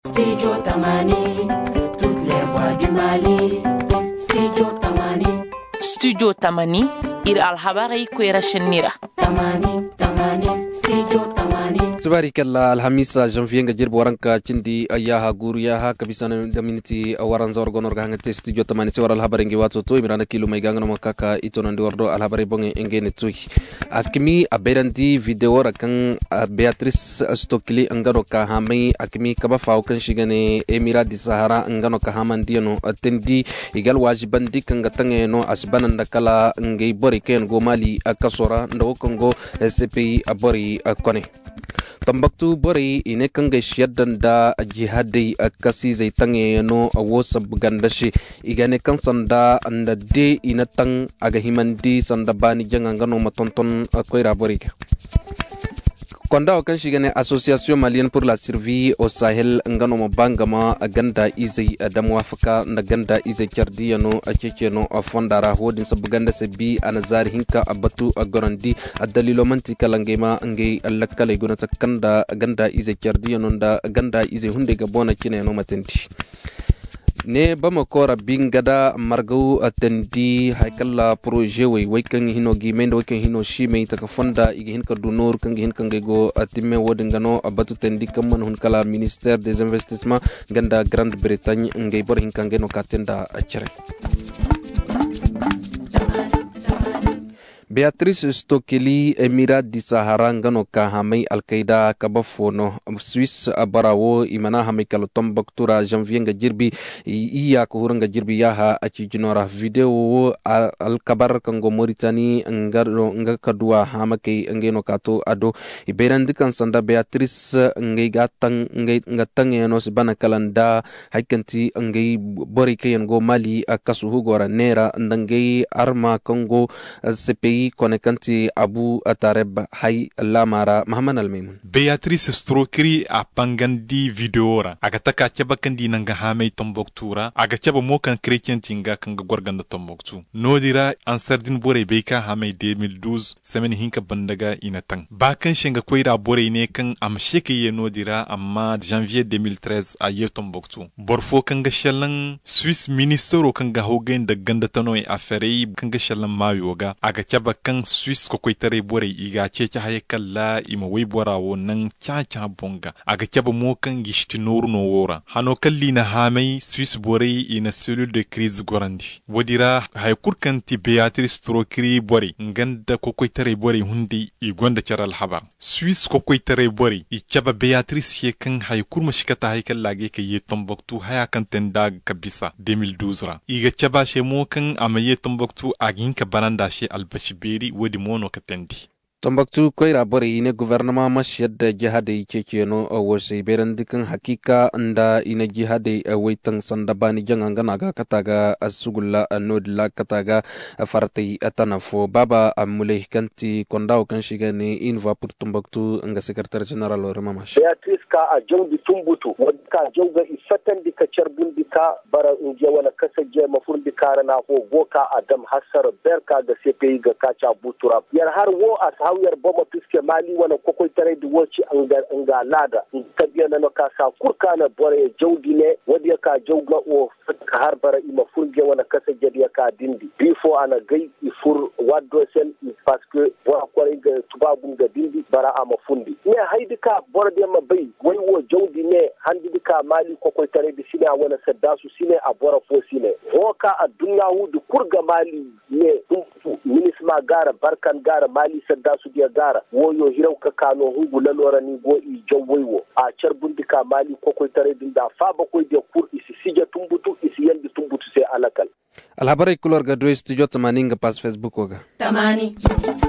Studio Tamani, toutes les voix du Mali. Studio Tamani. Studio Tamani, ir alhabari kwera shenira. Tamani, Studio Tamani. Tubarikalla alhamisa janvier nga jirbo waranka cindi ayaha guriyaha kabisana daminiti waran zawar gonor gangate studio tamani ci waral habari ngi wato to imirana kilo may gangano makaka itono ndi wardo alhabari bonge engene tuy akimi aberanti video rakan Beatrice Stokili angano ka hamai akimi kaba faw kan shigane Emira di Sahara angano ka hamandi no atendi igal wajibandi kanga tangeno asbanan dakala ngai bori ken go Mali akasora ndo kongo CPI abori akone Tambaktu bori ine kanga shiyaddan da jihadi akasi zai tange no awosa bugandashi igane kan sanda anda de ina tang aga himandi sanda bani jangangano matonton koira bori Konda kan shigane Association Malienne pour la survie au Sahel ngano mabangama aganda izai adamwafaka na ganda izai chardiyano achecheno afondara hodin sabuganda sebi anazari hinka abatu agorandi adalilo manti kalangema ngai allakale gunata kanda ganda izai chardiyano nda ganda izai hunde gabona kine no matenti ne bamako rabin gada margau atandi haikalla projet way kan hino gimendo kan hino shime taka fonda igi hin ka dunor kan hin kan go atimme wodin gano abatu tendi kamman hun kala ministère des investissements ganda Grande Bretagne ngay bor hin kan geno katenda achere Beatrice Stokili Emira di Sahara ngano ka hamai Al-Qaeda kabafono Swiss abarawo imana hamai kalo tombaktura janvier nga jirbi iya ko huranga jirbi yaha aci jinora video al-kabar kango Mauritanie nga kadua hamake ngeno kato ado iberandi kan sanda Beatrice ngai gatang ngai ngatang no sibana kalanda haikanti ngai bori kayen go Mali akasu hugora nera ndangai arma kango CPI konekanti Abu Atareb hay lamara Muhammad Al-Maimun Beatrice Stokili a pangandi videora aga taka chaba kandi nanga hamay Tombouctou aga chaba mo kan chrétien tinga kanga gorganda Tombouctou nodira ansardin bore beika hamay 2012 semen hinka bandaga inatang bakan shenga koira bore ne kan am sheke ye nodira amma janvier 2013 a ye Tombouctou borfo kanga shallan Swiss ministero kanga hogen da ganda tano e affaire kanga shallan mayoga aga chaba kan Swiss ko koitare bore iga cece hayakalla ima wai borawo nan cha bonga aga caba mo kan gishti noru no wora hano kalli na hamai Swiss bore ina cellule de crise gorandi wodira haykur kanti Beatrice Stokili bore nganda ko koitare bore hundi i gonda charal habar Swiss ko koitare bore i caba Beatrice ye kan haykur mashikata haykalla ge ke ye Tombouctou haya kan tenda kabisa 2012 ra iga caba she mo kan amaye Tombouctou agin ka bananda she albashiberi wodi mono katendi Tombouctou koira bori ine gouvernement mash yadda jihade kekeno wose berandikan hakika anda ine jihade waitan sandabani jangangana ga kataga asugulla nodla kataga fartai atanafo baba amule kanti kondao kan shigane inva pour Tombouctou nga secrétaire général Remamash Beatrice ka a jawdi tumbutu wadka jawga isatandi ka charbundi ka bara unje wala kasaje mafundi karana ho goka adam hasar berka ga CPI ga kacha butura yar har wo hawiyar boma piske Mali wala kokoi tare da woci anga lada tabiya na ka sa kurka na bore jawdi ne wadi ka jawga o ka har bara ima furge wala kasa jadi ka dindi before ana gai ifur waddo sel parce que wa ko ga tubabu ga dindi bara ama fundi ne haidi ka borde ma bai wai wo jawdi ne handi ka Mali kokoi tare da sine wala saddasu sine a bora fo sine ho ka a dunya hudu kurga Mali ne minisma gara barkan gara Mali sadda su dia gara woyo hirau ka kano hugu lalora ni go i jawwaiwo a charbundika Mali kokoi tare dinda fa bakoi dia kur isi sija tumbutu isi yandi tumbutu sai alakal alhabari kulor ga do studio tamaninga pas Facebook oga Tamani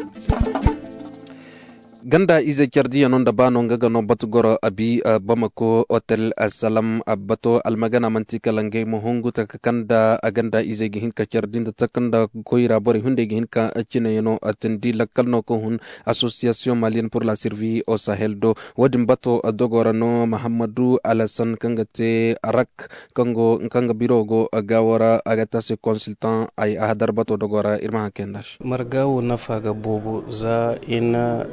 ganda ize kyardi yanon da bano ngaga no batugoro abi Bamako hotel Salam abato almagana mantika lange mohongu takanda aganda ize gihin ka kyardin da takanda koira bori hunde gihin ka achine yano atendi lakalno ko hun Association Malienne pour la survie au Sahel do wadim bato adogora no Mahamadou Alassane kangate arak kanga birogo agawara agata se consultant ay ahadar bato dogora irma kendash margawo nafaga bobo za ina kondi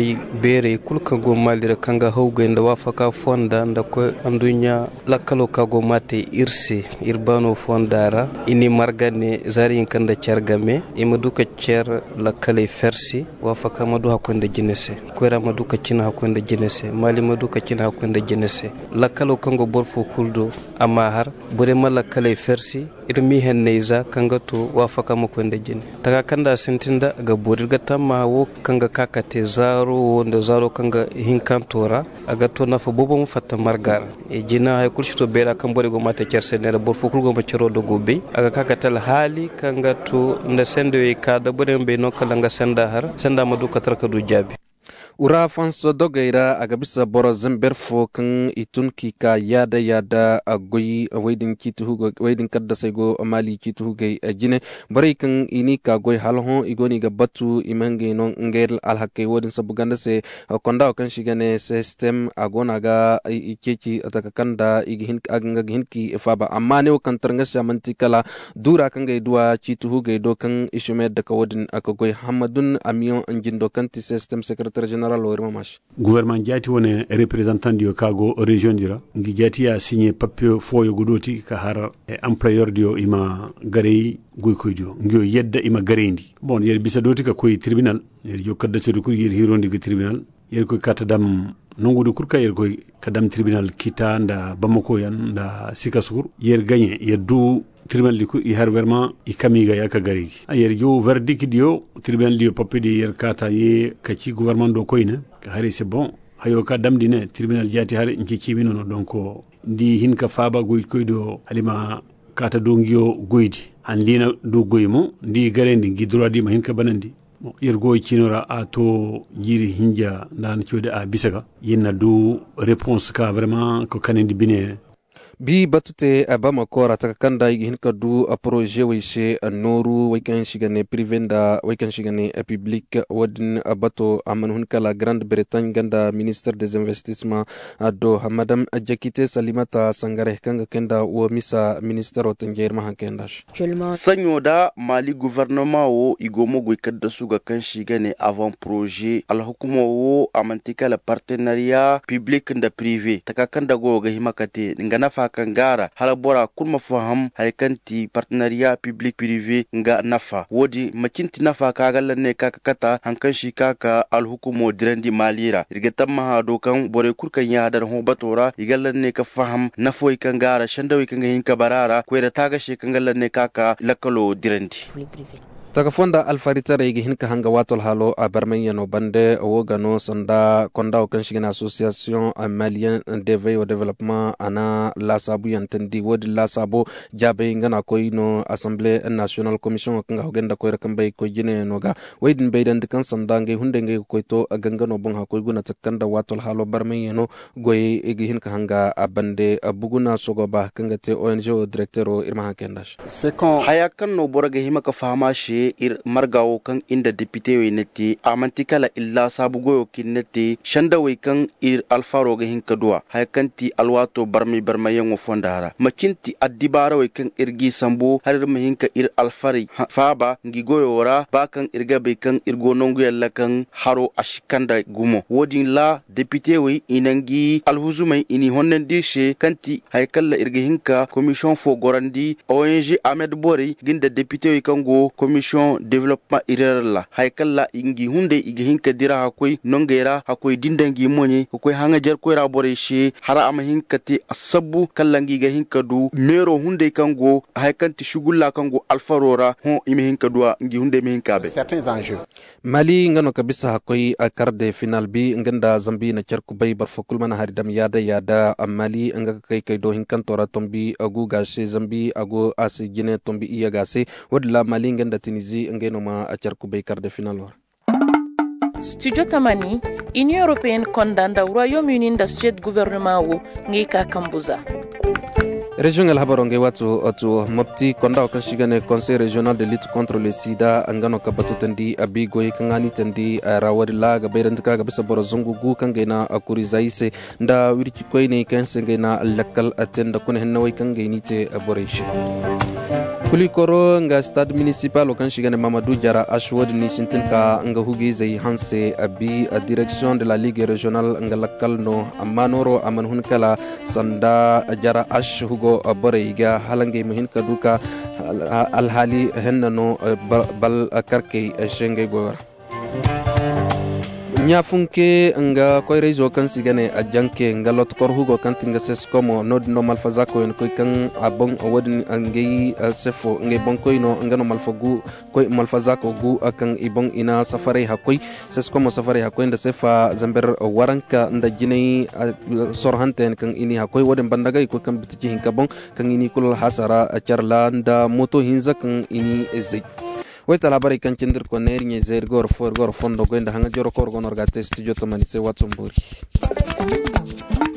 bori bere kulka go malira kanga hawga inda wafaka fonda nda ko andunya lakalo kago mate irse irbano fondara ini margane zari kanda chargame imaduka cher lakale fersi wafaka madu hakonda jinese kwera maduka china hakonda jinese mali maduka china hakonda jinese lakalo kango borfo kuldo amahar bore malakale fersi irmi henneiza kanga to wafaka makonda jine taga kanda sentinda ga bodirga tamma wo kanga kakate zaro wonda zaro kanga hinkantora aga to nafa bobo mu fatta margar e jina hay kurshito bera kan bore go mata cerse ne bor fokul go macero do gobe aga kakatal hali kanga to nda sende we kada bore be no kala nga senda har senda madu katarka du jabi ura fanso dogaira aga bisa boro zemberfo kan itun kika yada agoyi waidin kitu hugo waidin kadda sego mali kitu hugo jine bare kan ini ka goy halho igoni ga batu imange non ngel alhakke wodin sabuganda se konda kan shigane system agona ga ikeki ataka kanda ighin aganga hinki faba amma ne kan tarnga shamanti kala dura kan ga duwa kitu hugo do kan ishume da ka wodin aka goy hamadun amion anjindo kanti system secretary general gouvernement jati woni représentant dio kago région dira ngi jati a signé papier foyo godoti ka har employeur dio ima garey goy koydio ngi yedda ima gareyndi bon yer bisa doti ka koy tribunal yer jo kadda so ko yer hirondi go tribunal yer koy katadam nongudu kurka yer koy kadam tribunal kita nda bamako yan nda sikasur yer gagné yer du tribunal liko i har vraiment i kamiga ya ka gari ayer jo verdict dio tribunal dio papi di yer kata ye kaci gouvernement do koyna ka hari c'est bon hayo ka damdi ne tribunal jati har inki cibino no donc ndi hin ka faba goy koydo halima kata do ngio goydi andina do goymo ndi garendi gi droit di ma hin ka banandi yer goy cinora a to jiri hinja dan ciode a bisaka yinna do réponse ka vraiment ko kanandi bine bi batute abama kora takakanda hinka du a projet wishe noru wikan shigane privenda wikan shigane public wadin abato aman hunka la Grande Bretagne ganda ministère des investissements do madame Jakite Salimata Sangare kanga kenda wo misa ministère otangeir mahankendash sanyo da mali gouvernement wo igomo gwe kadda suga kan shigane avant projet al hukuma wo amantika la partenariat public nda privé takakanda go ga himakate ngana kangara halabora kulma faham haikanti partenariat public privé nga nafa wodi makinti nafa kagalla ne kaka hankan shi kaka alhukumo direndi malira irgetam mahado kan bore kurkan ya dar ho batora igalla ne ka faham nafo kangara shandawi kanga hinka barara kwera taga shi kangalla ne kaka lakalo direndi taka fonda alfaritare igi hinka hanga watol halo a barmanya no bande wogano sanda konda o kan shigina association malien de veille au développement ana la sabu yantendi wodi la sabo jabe ngana koino assemblée nationale commission kanga hogenda ko rakambay ko jine noga waydin baydan kan sanda nge hunde nge koyto gangano bon ha koy guna takanda watol halo barmanya no goy igi hinka hanga abande buguna sogo ba kanga te ONG directeur o irma hakendash c'est quand hayakan no boraga himaka fahamashi ir margawo kan inda député we netti amantikala illa sabugo kinneti shanda we kan ir alfaro ga hinkadwa haykanti alwato barmayengo fondara makinti addibara we kan irgi sambo har mahinka ir alfari faba ngigoyo wora bakan irga be kan irgo nongu yalla kan haro ashikanda gumo wodin la député we inangi alhuzumai ini honnen dishe kanti haykalla irga hinka commission fo gorandi ONG Ahmed Bori ginda député we kango commission développement irerla haykalla ingi hunde igi hinka dira hakoy nongera hakoy dindangi monye hakoy hanga jar koy rabore she hara ama hinkati asabu kallangi ga hinka du mero hunde kango haykanti shugulla kango alfarora ho imi hinka duwa ngi hunde mi hinka be certains enjeux mali ngano kabisa hakoy akarde final bi nganda zambi na charku bay barfokul mana haridam yada mali anga kay do hinkan tora tombi agu gashe zambi agu asigine tombi iya gase wadla mali nganda Tunisie ngeno ma acharku bay quart de finale war Studio Tamani Union Européenne condamne le Royaume-Uni da Suède gouvernement wo ngi ka kambuza Région El Habaronge watu mopti konda okashigane Conseil régional de lutte contre le sida angano kabatu tendi abigo kangani tendi rawari laga beirandika gabisa borazungu gu kangena akuri zaise nda wiriki koine kensengena lakal atenda kun henna way kangeni te aboration kulikoro nga stade municipal o kan shigane Mamadou Jara ashwod ni sintin ka nga hugi zai hanse abi a direction de la ligue régionale nga lakal no amanoro aman hun kala sanda Jara ash hugo boreyga halange muhin kaduka alhali henna no bal karke shenge gowar nyafunke nga koy rezo kan sigane a janke nga lot kor hugo kan tinga ses komo nod no malfaza ko en koy kan abon wodni angei sefo ngey bon koy no nga no malfagu koy malfaza ko gu akan ibon ina safare ha koy ses komo safare ha koy nda sefa zamber waranka nda jinay sorhanten kan ini ha koy woden bandagay ko kan bitiji hinka bon kan ini kul hasara charla nda moto hinza kan ini ezek weta labari kan cindir ko neri nye zer gor fondo go inda hanga joro kor gonor gate studio to manise watson buri